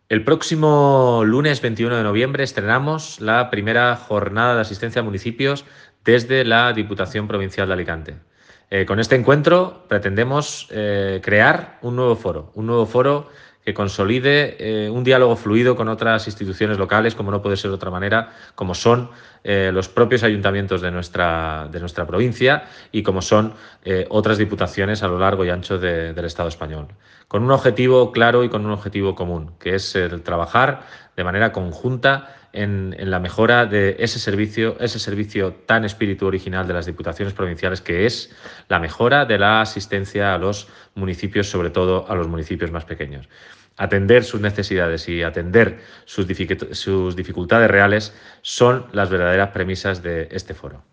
El próximo lunes 21 de noviembre estrenamos la primera jornada de asistencia a municipios desde la Diputación Provincial de Alicante. Con este encuentro pretendemos crear un nuevo foro que consolide un diálogo fluido con otras instituciones locales, como no puede ser de otra manera, como son los propios ayuntamientos de nuestra provincia y como son otras diputaciones a lo largo y ancho del Estado español, con un objetivo claro y con un objetivo común, que es el trabajar de manera conjunta en la mejora de ese servicio tan espíritu original de las diputaciones provinciales, que es la mejora de la asistencia a los municipios, sobre todo a los municipios más pequeños. Atender sus necesidades y atender sus dificultades reales son las verdaderas premisas de este foro.